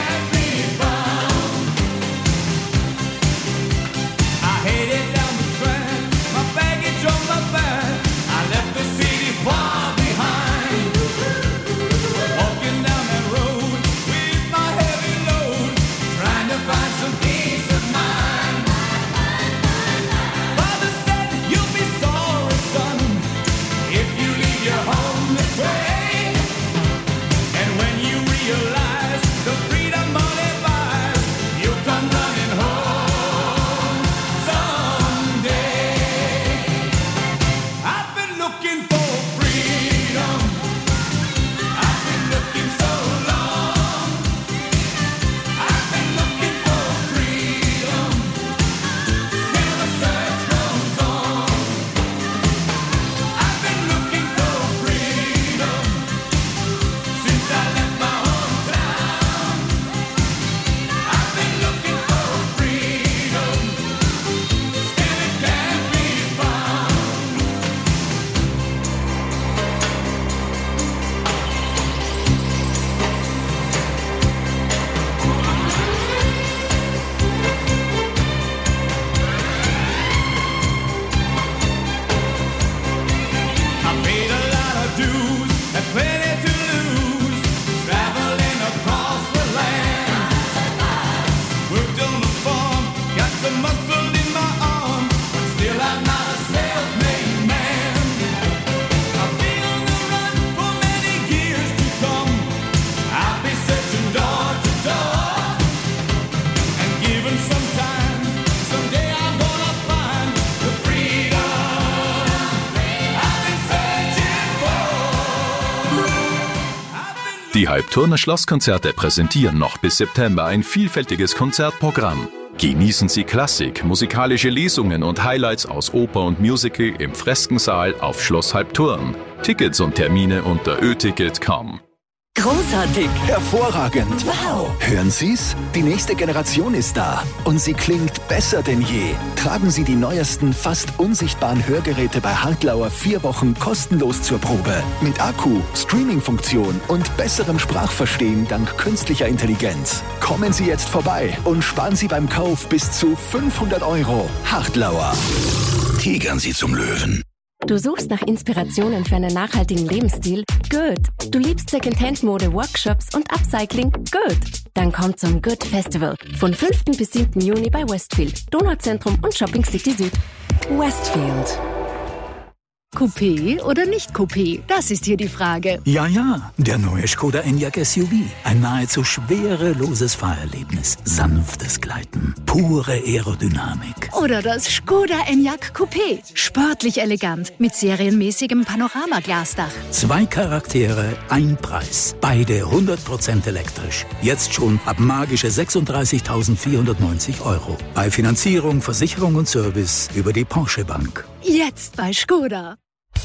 Die Halbturner Schlosskonzerte präsentieren noch bis September ein vielfältiges Konzertprogramm. Genießen Sie Klassik, musikalische Lesungen und Highlights aus Oper und Musical im Freskensaal auf Schloss Halbturn. Tickets und Termine unter öticket.com. Großartig! Hervorragend! Wow! Hören Sie's? Die nächste Generation ist da und sie klingt besser denn je. Tragen Sie die neuesten, fast unsichtbaren Hörgeräte bei Hartlauer 4 Wochen kostenlos zur Probe. Mit Akku, Streaming-Funktion und besserem Sprachverstehen dank künstlicher Intelligenz. Kommen Sie jetzt vorbei und sparen Sie beim Kauf bis zu 500 €. Hartlauer. Tigern Sie zum Löwen. Du suchst nach Inspirationen für einen nachhaltigen Lebensstil? Gut. Du liebst Secondhand-Mode, Workshops und Upcycling? Gut. Dann komm zum Good Festival von 5. bis 7. Juni bei Westfield, Donauzentrum und Shopping City Süd. Westfield. Coupé oder nicht Coupé? Das ist hier die Frage. Ja, der neue Skoda Enyaq SUV. Ein nahezu schwereloses Fahrerlebnis. Sanftes Gleiten. Pure Aerodynamik. Oder das Skoda Enyaq Coupé. Sportlich elegant, mit serienmäßigem Panoramaglasdach. 2 Charaktere, ein Preis. Beide 100% elektrisch. Jetzt schon ab magische 36.490 €. Bei Finanzierung, Versicherung und Service über die Porsche Bank. Jetzt bei Skoda.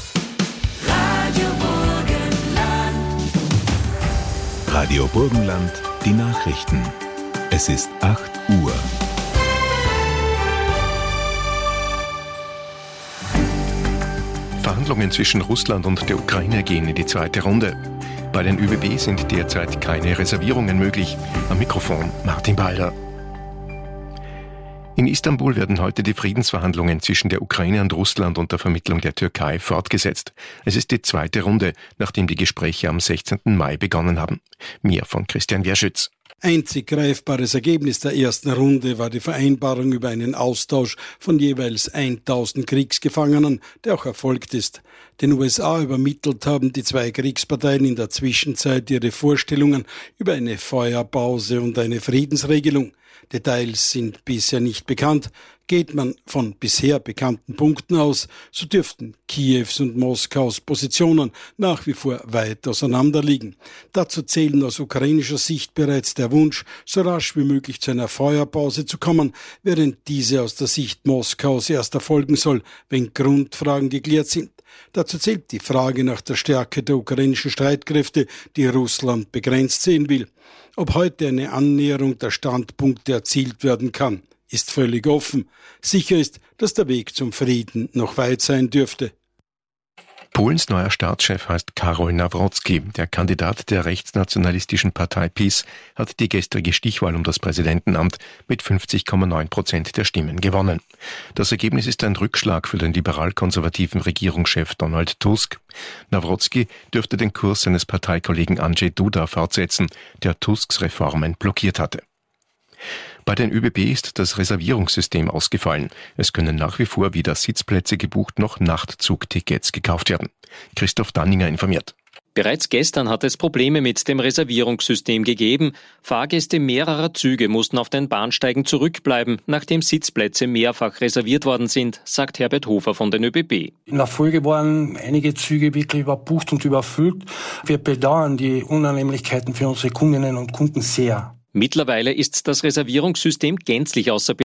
Radio Burgenland, die Nachrichten. Es ist 8 Uhr. Verhandlungen zwischen Russland und der Ukraine gehen in die zweite Runde. Bei den ÖBB sind derzeit keine Reservierungen möglich. Am Mikrofon Martin Balder. In Istanbul werden heute die Friedensverhandlungen zwischen der Ukraine und Russland unter Vermittlung der Türkei fortgesetzt. Es ist die zweite Runde, nachdem die Gespräche am 16. Mai begonnen haben. Mehr von Christian Werschütz. Einzig greifbares Ergebnis der ersten Runde war die Vereinbarung über einen Austausch von jeweils 1000 Kriegsgefangenen, der auch erfolgt ist. Den USA übermittelt haben die 2 Kriegsparteien in der Zwischenzeit ihre Vorstellungen über eine Feuerpause und eine Friedensregelung. Details sind bisher nicht bekannt. Geht man von bisher bekannten Punkten aus, so dürften Kiews und Moskaus Positionen nach wie vor weit auseinanderliegen. Dazu zählen aus ukrainischer Sicht bereits der Wunsch, so rasch wie möglich zu einer Feuerpause zu kommen, während diese aus der Sicht Moskaus erst erfolgen soll, wenn Grundfragen geklärt sind. Dazu zählt die Frage nach der Stärke der ukrainischen Streitkräfte, die Russland begrenzt sehen will. Ob heute eine Annäherung der Standpunkte erzielt werden kann, ist völlig offen. Sicher ist, dass der Weg zum Frieden noch weit sein dürfte. Polens neuer Staatschef heißt Karol Nawrocki. Der Kandidat der rechtsnationalistischen Partei PiS hat die gestrige Stichwahl um das Präsidentenamt mit 50,9% der Stimmen gewonnen. Das Ergebnis ist ein Rückschlag für den liberal-konservativen Regierungschef Donald Tusk. Nawrocki dürfte den Kurs seines Parteikollegen Andrzej Duda fortsetzen, der Tusks Reformen blockiert hatte. Bei den ÖBB ist das Reservierungssystem ausgefallen. Es können nach wie vor weder Sitzplätze gebucht noch Nachtzugtickets gekauft werden. Christoph Danninger informiert. Bereits gestern hat es Probleme mit dem Reservierungssystem gegeben. Fahrgäste mehrerer Züge mussten auf den Bahnsteigen zurückbleiben, nachdem Sitzplätze mehrfach reserviert worden sind, sagt Herbert Hofer von den ÖBB. In der Folge waren einige Züge wirklich überbucht und überfüllt. Wir bedauern die Unannehmlichkeiten für unsere Kundinnen und Kunden sehr. Mittlerweile ist das Reservierungssystem gänzlich außer